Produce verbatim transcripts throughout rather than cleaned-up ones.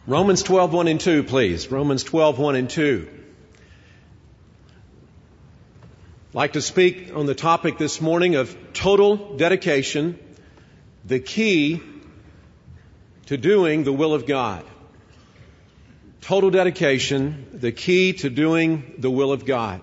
Romans twelve, one and two, please. Romans twelve, one and two. I'd like to speak on the topic this morning of total dedication, the key to doing the will of God. Total dedication, the key to doing the will of God.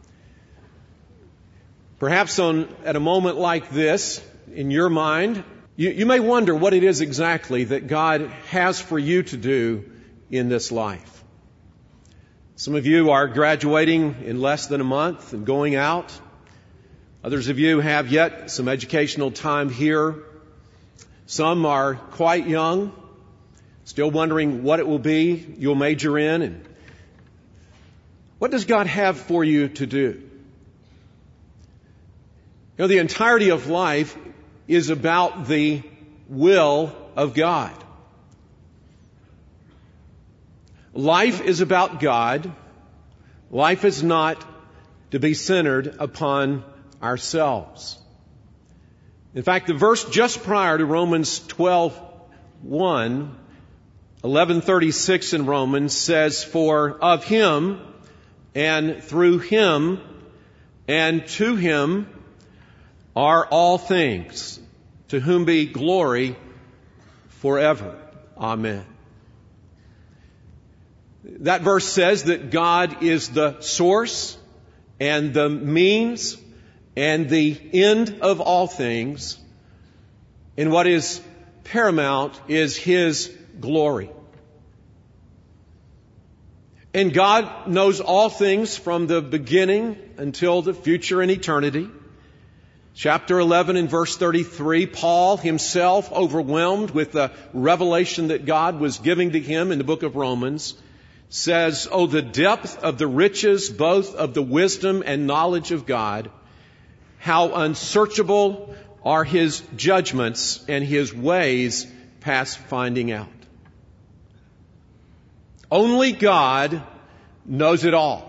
Perhaps on at a moment like this, in your mind, you, you may wonder what it is exactly that God has for you to do in this life. Some of you are graduating in less than a month and going out. Others of you have yet some educational time here. Some are quite young, still wondering what it will be you'll major in. And what does God have for you to do? You know, the entirety of life is about the will of God. Life is about God. Life is not to be centered upon ourselves. In fact, the verse just prior to Romans twelve, one, eleven thirty-six in Romans says, "For of Him, and through Him, and to Him are all things, to whom be glory forever. Amen." That verse says that God is the source and the means and the end of all things. And what is paramount is His glory. And God knows all things from the beginning until the future and eternity. Chapter eleven and verse thirty-three, Paul himself, overwhelmed with the revelation that God was giving to him in the book of Romans, says, "Oh, the depth of the riches, both of the wisdom and knowledge of God, how unsearchable are His judgments and His ways past finding out." Only God knows it all.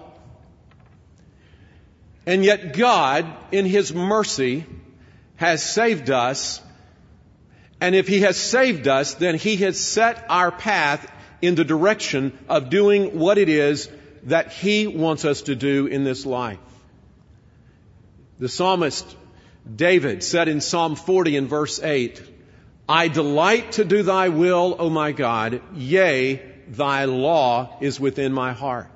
And yet God, in His mercy, has saved us. And if He has saved us, then He has set our path in the direction of doing what it is that He wants us to do in this life. The psalmist David said in Psalm forty and verse eight, "I delight to do Thy will, O my God, yea, Thy law is within my heart."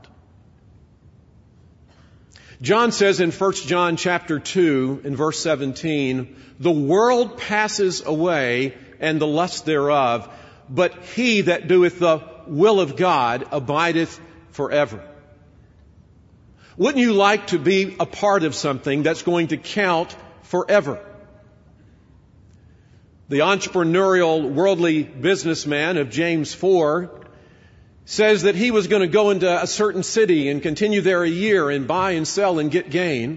John says in First John chapter two in verse seventeen, "The world passes away and the lust thereof, but he that doeth the will of God abideth forever." Wouldn't you like to be a part of something that's going to count forever? The entrepreneurial worldly businessman of James four says that he was going to go into a certain city and continue there a year and buy and sell and get gain.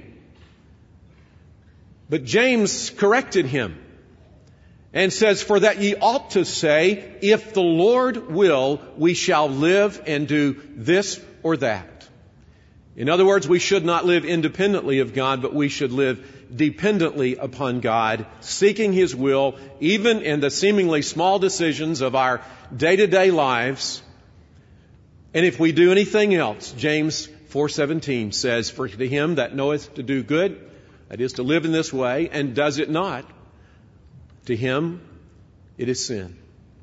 But James corrected him and says, "For that ye ought to say, if the Lord will, we shall live and do this or that." In other words, we should not live independently of God, but we should live dependently upon God, seeking His will, even in the seemingly small decisions of our day-to-day lives. And if we do anything else, James four seventeen says, "For to him that knoweth to do good, that is to live in this way, and does it not, to him it is sin."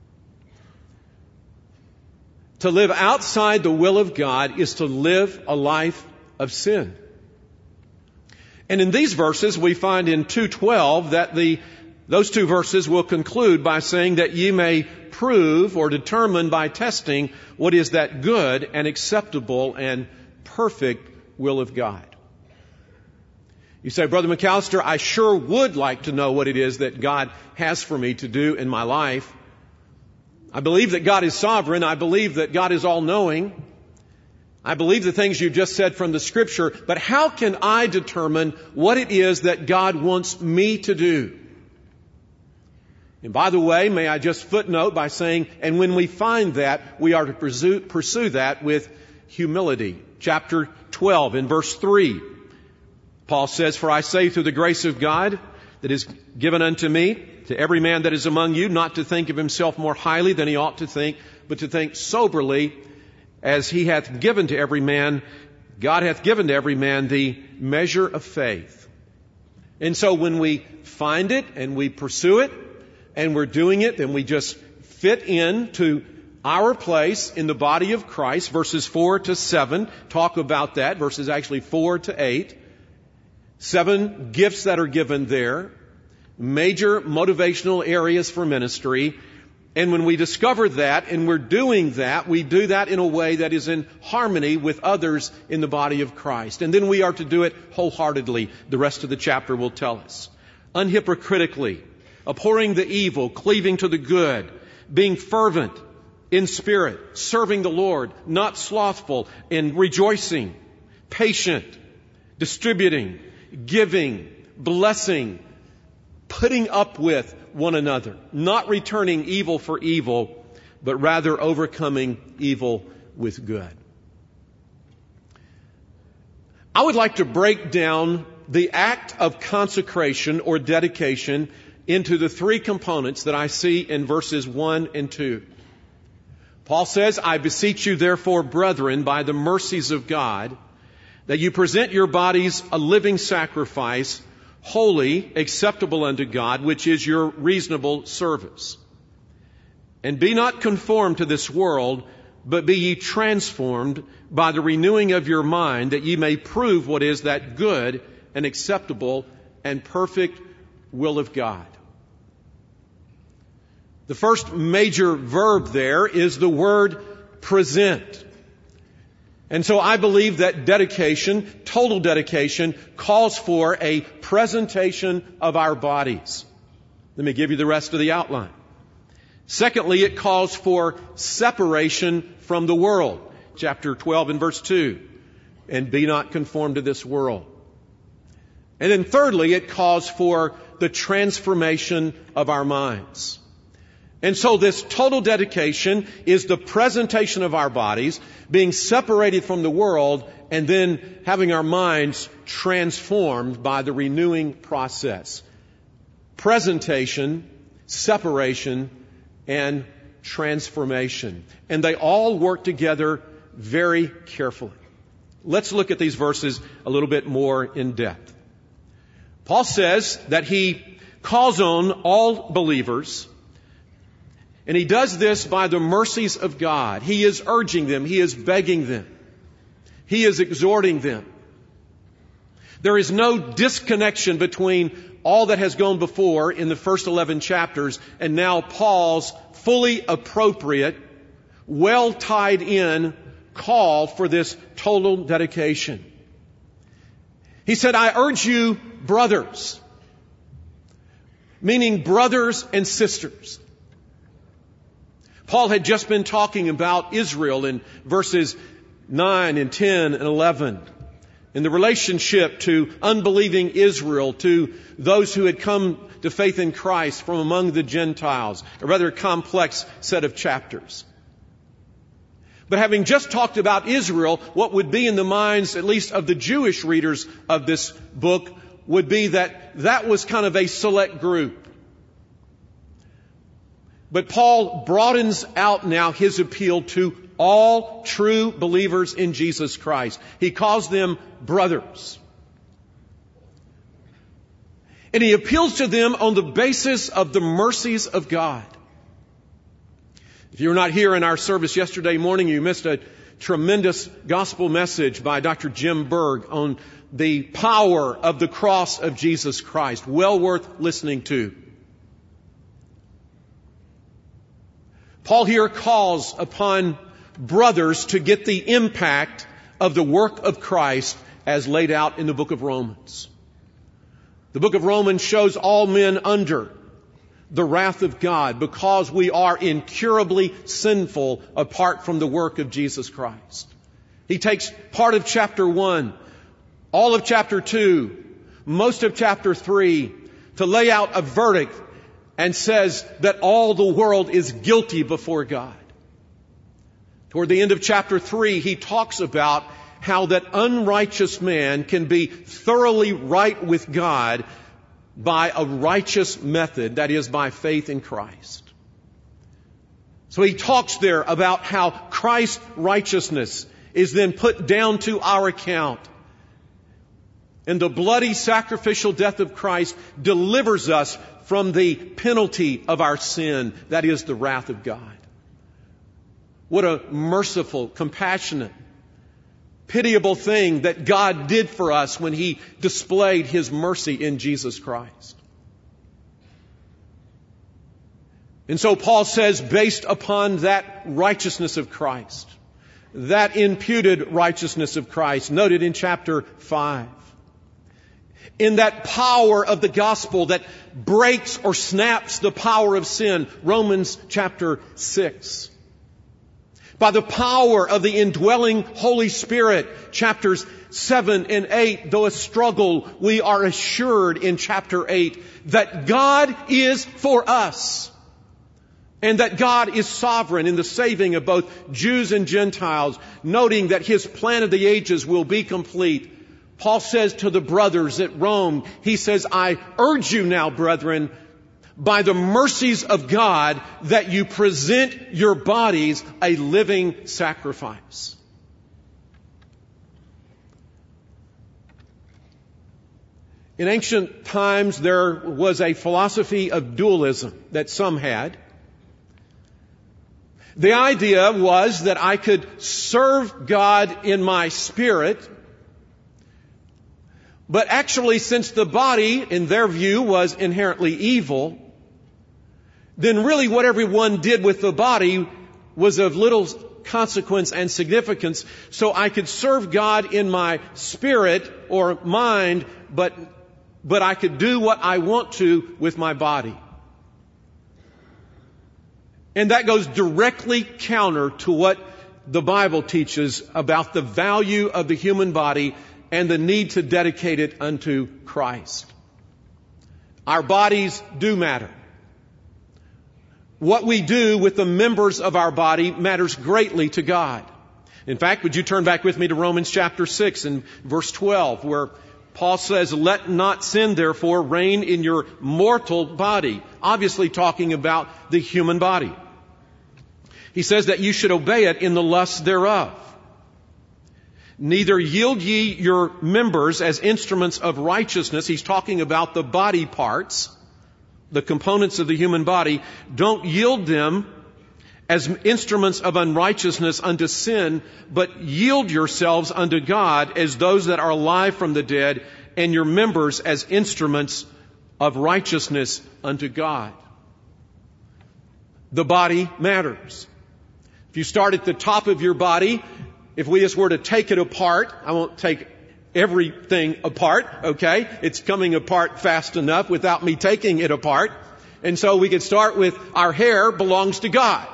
To live outside the will of God is to live a life of sin. And in these verses, we find in two twelve that the those two verses will conclude by saying that ye may prove or determine by testing what is that good and acceptable and perfect will of God. You say, "Brother McAllister, I sure would like to know what it is that God has for me to do in my life. I believe that God is sovereign. I believe that God is all-knowing. I believe the things you've just said from the Scripture. But how can I determine what it is that God wants me to do?" And by the way, may I just footnote by saying, and when we find that, we are to pursue, pursue that with humility. Chapter twelve in verse three. Paul says, "For I say through the grace of God that is given unto me, to every man that is among you, not to think of himself more highly than he ought to think, but to think soberly, as he hath given to every man, God hath given to every man the measure of faith. And so when we find it and we pursue it and we're doing it, then we just fit into our place in the body of Christ. Verses four to seven talk about that. Verses actually four to eight. Seven gifts that are given there. Major motivational areas for ministry. And when we discover that and we're doing that, we do that in a way that is in harmony with others in the body of Christ. And then we are to do it wholeheartedly. The rest of the chapter will tell us. Unhypocritically, abhorring the evil, cleaving to the good, being fervent in spirit, serving the Lord, not slothful, in rejoicing, patient, distributing, giving, blessing, putting up with one another, not returning evil for evil, but rather overcoming evil with good. I would like to break down the act of consecration or dedication into the three components that I see in verses one and two. Paul says, I beseech you therefore, brethren, by the mercies of God, that you present your bodies a living sacrifice, holy, acceptable unto God, which is your reasonable service. And be not conformed to this world, but be ye transformed by the renewing of your mind, that ye may prove what is that good and acceptable and perfect will of God. The first major verb there is the word present. And so I believe that dedication, total dedication, calls for a presentation of our bodies. Let me give you the rest of the outline. Secondly, it calls for separation from the world. Chapter twelve and verse two. And be not conformed to this world. And then thirdly, it calls for the transformation of our minds. And so this total dedication is the presentation of our bodies, being separated from the world, and then having our minds transformed by the renewing process. Presentation, separation, and transformation. And they all work together very carefully. Let's look at these verses a little bit more in depth. Paul says that he calls on all believers, and he does this by the mercies of God. He is urging them. He is begging them. He is exhorting them. There is no disconnection between all that has gone before in the first eleven chapters and now Paul's fully appropriate, well tied in call for this total dedication. He said, I urge you, brothers, meaning brothers and sisters. Paul had just been talking about Israel in verses nine and ten and eleven. In the relationship to unbelieving Israel, to those who had come to faith in Christ from among the Gentiles. A rather complex set of chapters. But having just talked about Israel, what would be in the minds, at least of the Jewish readers of this book, would be that that was kind of a select group. But Paul broadens out now his appeal to all true believers in Jesus Christ. He calls them brothers. And he appeals to them on the basis of the mercies of God. If you were not here in our service yesterday morning, you missed a tremendous gospel message by Doctor Jim Berg on the power of the cross of Jesus Christ. Well worth listening to. Paul here calls upon brothers to get the impact of the work of Christ as laid out in the book of Romans. The book of Romans shows all men under the wrath of God because we are incurably sinful apart from the work of Jesus Christ. He takes part of chapter one, all of chapter two, most of chapter three to lay out a verdict and says that all the world is guilty before God. Toward the end of chapter three, he talks about how that unrighteous man can be thoroughly right with God by a righteous method, that is, by faith in Christ. So he talks there about how Christ's righteousness is then put down to our account. And the bloody sacrificial death of Christ delivers us from the penalty of our sin, that is the wrath of God. What a merciful, compassionate, pitiable thing that God did for us when He displayed His mercy in Jesus Christ. And so Paul says, based upon that righteousness of Christ, that imputed righteousness of Christ, noted in chapter five, in that power of the gospel that breaks or snaps the power of sin, Romans chapter six. By the power of the indwelling Holy Spirit, chapters seven and eight, though a struggle, we are assured in chapter eight that God is for us. And that God is sovereign in the saving of both Jews and Gentiles, noting that His plan of the ages will be complete. Paul says to the brothers at Rome, he says, I urge you now, brethren, by the mercies of God, that you present your bodies a living sacrifice. In ancient times, there was a philosophy of dualism that some had. The idea was that I could serve God in my spirit, but actually, since the body, in their view, was inherently evil, then really what everyone did with the body was of little consequence and significance. So I could serve God in my spirit or mind, but, but I could do what I want to with my body. And that goes directly counter to what the Bible teaches about the value of the human body and the need to dedicate it unto Christ. Our bodies do matter. What we do with the members of our body matters greatly to God. In fact, would you turn back with me to Romans chapter six and verse twelve, where Paul says, let not sin, therefore, reign in your mortal body. Obviously talking about the human body. He says that you should obey it in the lust thereof. Neither yield ye your members as instruments of righteousness. He's talking about the body parts, the components of the human body. Don't yield them as instruments of unrighteousness unto sin, but yield yourselves unto God as those that are alive from the dead, and your members as instruments of righteousness unto God. The body matters. If you start at the top of your body, if we just were to take it apart, I won't take everything apart, okay? It's coming apart fast enough without me taking it apart. And so we could start with our hair belongs to God.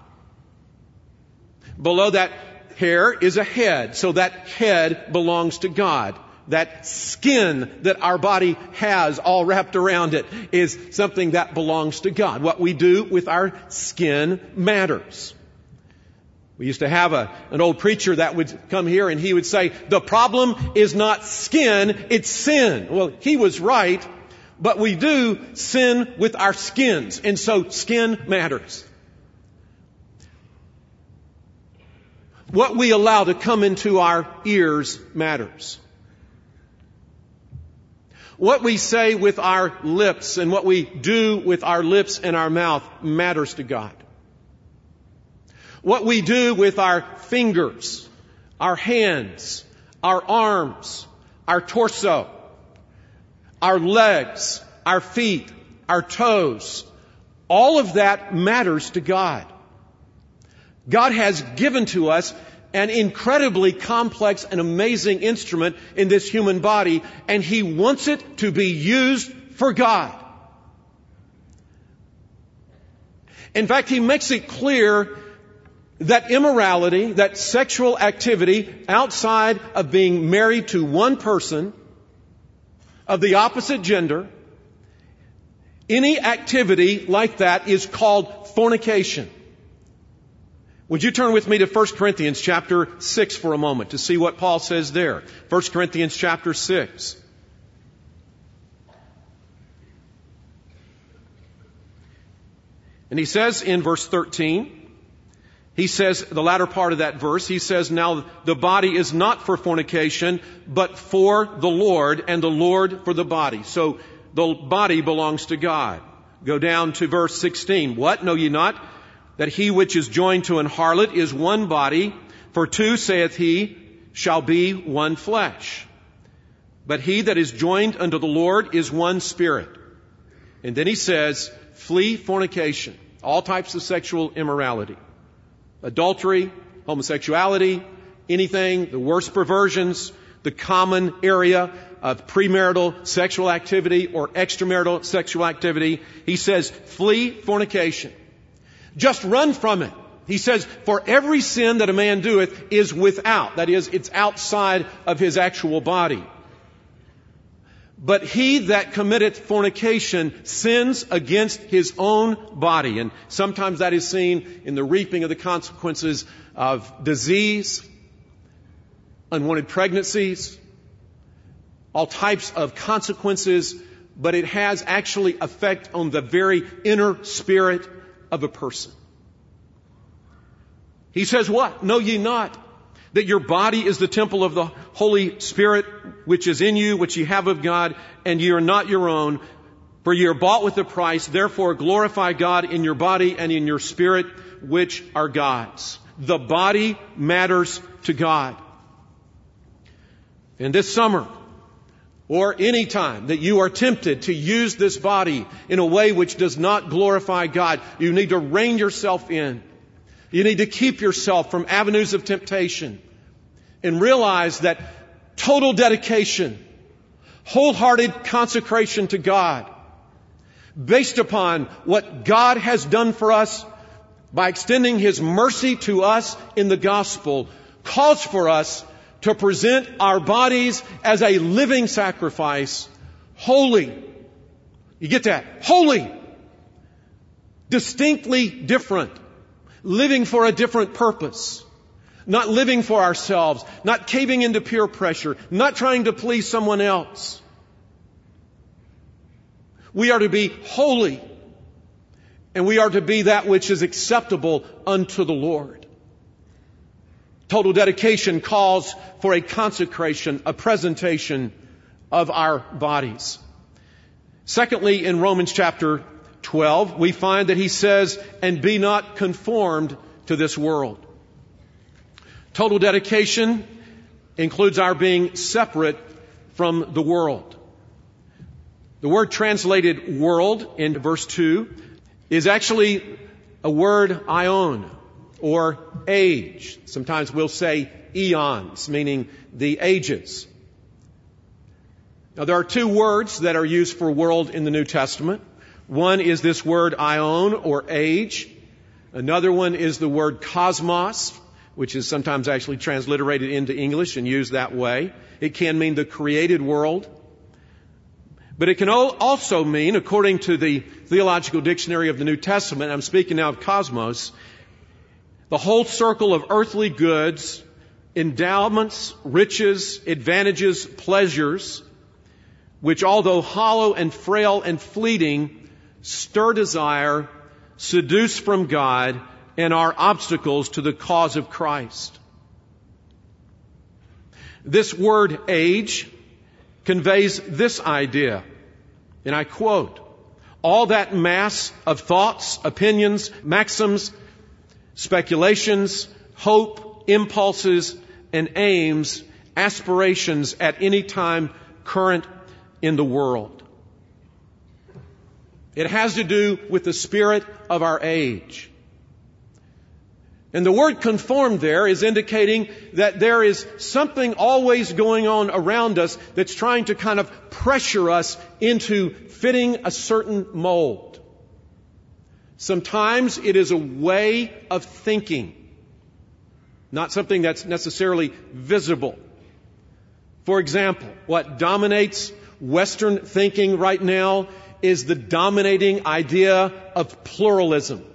Below that hair is a head, so that head belongs to God. That skin that our body has all wrapped around it is something that belongs to God. What we do with our skin matters. We used to have a, an old preacher that would come here and he would say, the problem is not skin, it's sin. Well, he was right, but we do sin with our skins, and so skin matters. What we allow to come into our ears matters. What we say with our lips and what we do with our lips and our mouth matters to God. What we do with our fingers, our hands, our arms, our torso, our legs, our feet, our toes, all of that matters to God. God has given to us an incredibly complex and amazing instrument in this human body, and He wants it to be used for God. In fact, He makes it clear that immorality, that sexual activity outside of being married to one person of the opposite gender, any activity like that is called fornication. Would you turn with me to First Corinthians chapter six for a moment to see what Paul says there? First Corinthians chapter six. And he says in verse thirteen, He says, the latter part of that verse, he says, now the body is not for fornication, but for the Lord, and the Lord for the body. So the body belongs to God. Go down to verse sixteen. What? Know ye not that he which is joined to an harlot is one body? For two, saith he, shall be one flesh. But he that is joined unto the Lord is one spirit. And then he says, flee fornication, all types of sexual immorality. Adultery, homosexuality, anything, the worst perversions, the common area of premarital sexual activity or extramarital sexual activity. He says, flee fornication. Just run from it. He says, for every sin that a man doeth is without. That is, it's outside of his actual body. But he that committeth fornication sins against his own body. And sometimes that is seen in the reaping of the consequences of disease, unwanted pregnancies, all types of consequences, but it has actually effect on the very inner spirit of a person. He says what? Know ye not that your body is the temple of the Holy Spirit, which is in you, which ye have of God, and ye are not your own, for ye are bought with a price. Therefore glorify God in your body and in your spirit, which are God's. The body matters to God. And this summer, or any time that you are tempted to use this body in a way which does not glorify God, you need to rein yourself in. You need to keep yourself from avenues of temptation and realize that total dedication, wholehearted consecration to God, based upon what God has done for us by extending His mercy to us in the gospel, calls for us to present our bodies as a living sacrifice, holy. You get that? Holy. Distinctly different. Living for a different purpose. Not living for ourselves. Not caving into peer pressure. Not trying to please someone else. We are to be holy. And we are to be that which is acceptable unto the Lord. Total dedication calls for a consecration, a presentation of our bodies. Secondly, in Romans chapter twelve, we find that he says, and be not conformed to this world. Total dedication includes our being separate from the world. The word translated world in verse two is actually a word ion, or age. Sometimes we'll say eons, meaning the ages. Now there are two words that are used for world in the New Testament. One is this word ion, or age. Another one is the word cosmos, which is sometimes actually transliterated into English and used that way. It can mean the created world. But it can also mean, according to the Theological Dictionary of the New Testament, I'm speaking now of cosmos, the whole circle of earthly goods, endowments, riches, advantages, pleasures, which although hollow and frail and fleeting, stir desire, seduce from God, and are obstacles to the cause of Christ. This word age conveys this idea, and I quote, all that mass of thoughts, opinions, maxims, speculations, hope, impulses, and aims, aspirations at any time current in the world. It has to do with the spirit of our age. And the word conformed there is indicating that there is something always going on around us that's trying to kind of pressure us into fitting a certain mold. Sometimes it is a way of thinking, not something that's necessarily visible. For example, what dominates Western thinking right now is the dominating idea of pluralism.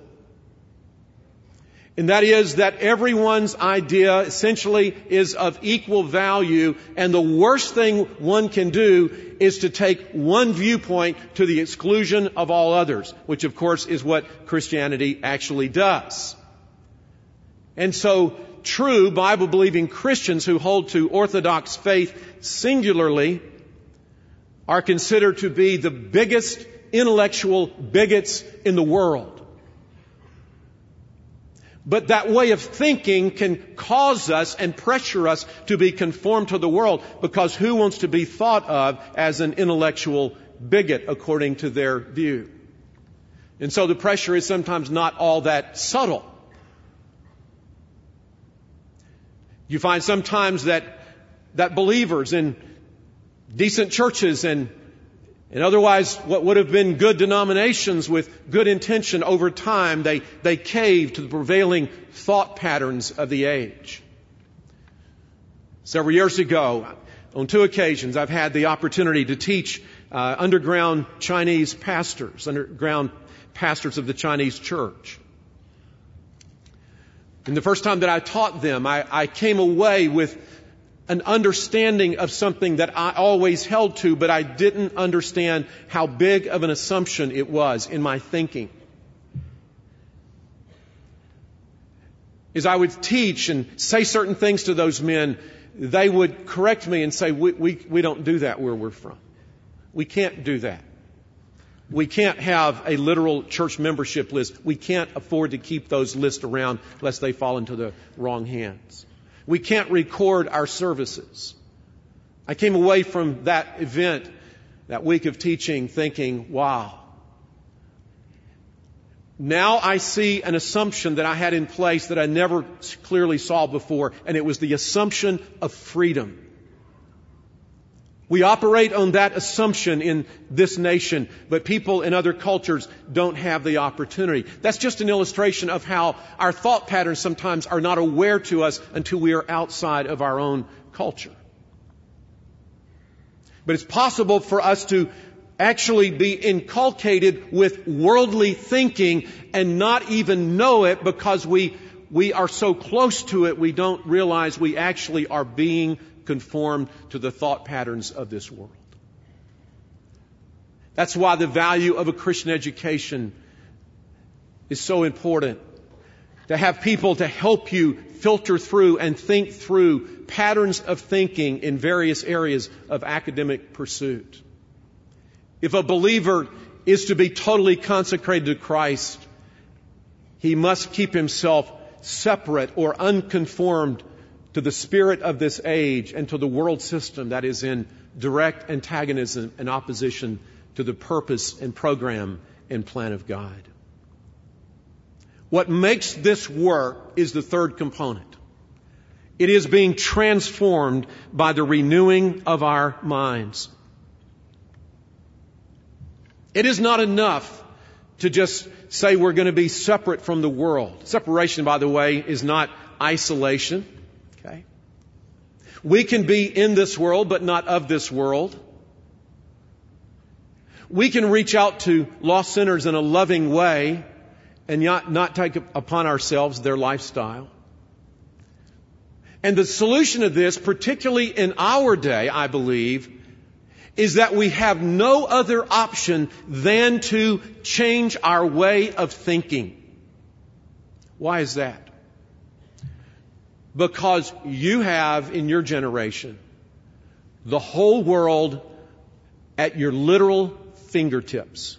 And that is that everyone's idea essentially is of equal value, and the worst thing one can do is to take one viewpoint to the exclusion of all others, which of course is what Christianity actually does. And so true Bible-believing Christians who hold to Orthodox faith singularly are considered to be the biggest intellectual bigots in the world. But that way of thinking can cause us and pressure us to be conformed to the world, because who wants to be thought of as an intellectual bigot according to their view? And so the pressure is sometimes not all that subtle. You find sometimes that that believers in decent churches and and otherwise what would have been good denominations with good intention, over time they, they cave to the prevailing thought patterns of the age. Several years ago, on two occasions, I've had the opportunity to teach uh, underground Chinese pastors, underground pastors of the Chinese church. And the first time that I taught them, I, I came away with an understanding of something that I always held to, but I didn't understand how big of an assumption it was in my thinking. As I would teach and say certain things to those men, they would correct me and say, we, we, we don't do that where we're from. We can't do that. We can't have a literal church membership list. We can't afford to keep those lists around lest they fall into the wrong hands. We can't record our services. I came away from that event, that week of teaching, thinking, wow. Now I see an assumption that I had in place that I never clearly saw before, and it was the assumption of freedom. We operate on that assumption in this nation, but people in other cultures don't have the opportunity. That's just an illustration of how our thought patterns sometimes are not aware to us until we are outside of our own culture. But it's possible for us to actually be inculcated with worldly thinking and not even know it, because we, we are so close to it, we don't realize we actually are being conformed to the thought patterns of this world. That's why the value of a Christian education is so important. To have people to help you filter through and think through patterns of thinking in various areas of academic pursuit. If a believer is to be totally consecrated to Christ, he must keep himself separate or unconformed to the spirit of this age and to the world system that is in direct antagonism and opposition to the purpose and program and plan of God. What makes this work is the third component. It is being transformed by the renewing of our minds. It is not enough to just say we're going to be separate from the world. Separation, by the way, is not isolation. Okay? We can be in this world, but not of this world. We can reach out to lost sinners in a loving way and not, not take upon ourselves their lifestyle. And the solution to this, particularly in our day, I believe, is that we have no other option than to change our way of thinking. Why is that? Because you have, in your generation, the whole world at your literal fingertips.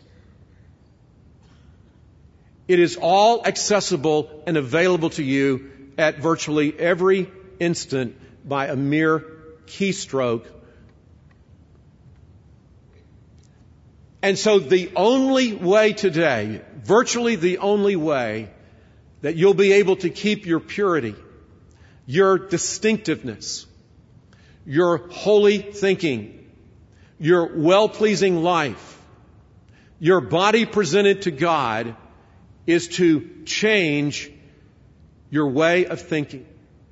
It is all accessible and available to you at virtually every instant by a mere keystroke. And so the only way today, virtually the only way that you'll be able to keep your purity, your distinctiveness, your holy thinking, your well-pleasing life, your body presented to God, is to change your way of thinking.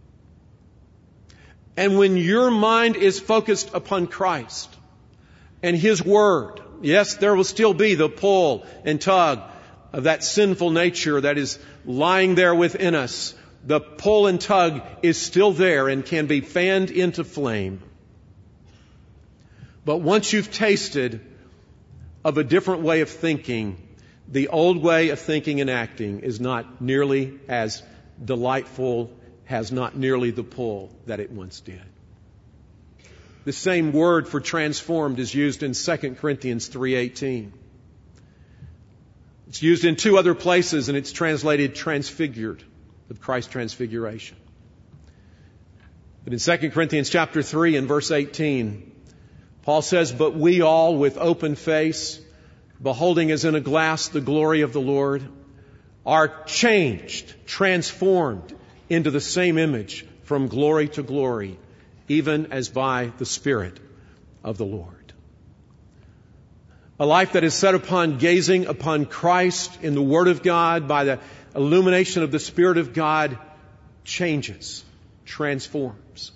And when your mind is focused upon Christ and His Word, yes, there will still be the pull and tug of that sinful nature that is lying there within us. The pull and tug is still there and can be fanned into flame. But once you've tasted of a different way of thinking, the old way of thinking and acting is not nearly as delightful, has not nearly the pull that it once did. The same word for transformed is used in Second Corinthians three eighteen. It's used in two other places, and it's translated transfigured, with Christ's transfiguration. But in Second Corinthians chapter three and verse eighteen, Paul says, "But we all with open face, beholding as in a glass the glory of the Lord, are changed, transformed into the same image from glory to glory, even as by the Spirit of the Lord." A life that is set upon gazing upon Christ in the Word of God by the illumination of the Spirit of God changes, transforms.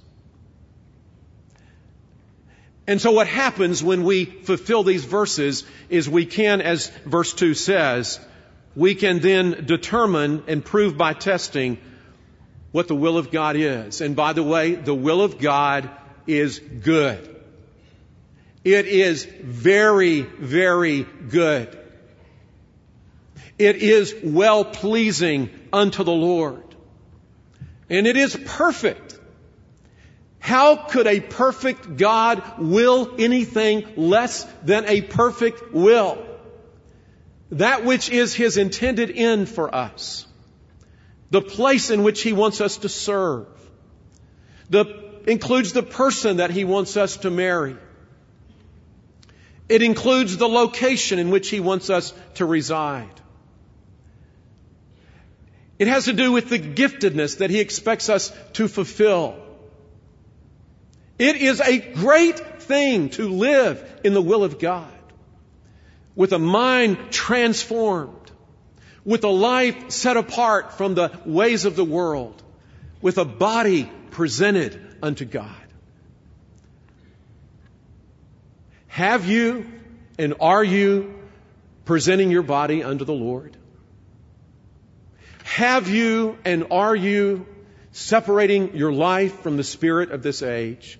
And so what happens when we fulfill these verses is we can, as verse two says, we can then determine and prove by testing what the will of God is. And by the way, the will of God is good. It is very, very good. It is well-pleasing unto the Lord. And it is perfect. How could a perfect God will anything less than a perfect will? That which is His intended end for us. The place in which He wants us to serve. The, includes the person that He wants us to marry. It includes the location in which He wants us to reside. It has to do with the giftedness that He expects us to fulfill. It is a great thing to live in the will of God, with a mind transformed, with a life set apart from the ways of the world, with a body presented unto God. Have you and are you presenting your body unto the Lord? Have you and are you separating your life from the spirit of this age?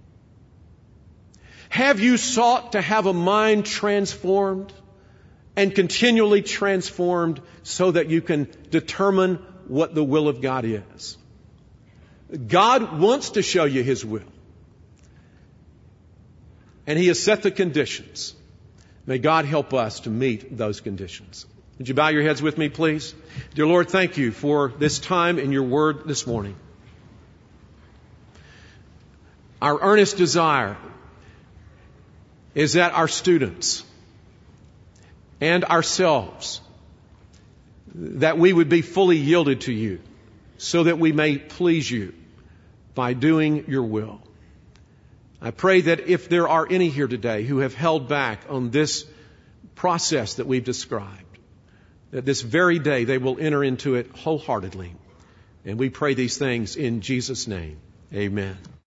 Have you sought to have a mind transformed and continually transformed so that you can determine what the will of God is? God wants to show you His will. And He has set the conditions. May God help us to meet those conditions. Would you bow your heads with me, please? Dear Lord, thank You for this time in Your Word this morning. Our earnest desire is that our students and ourselves, that we would be fully yielded to You so that we may please You by doing Your will. I pray that if there are any here today who have held back on this process that we've described, that this very day they will enter into it wholeheartedly. And we pray these things in Jesus' name. Amen.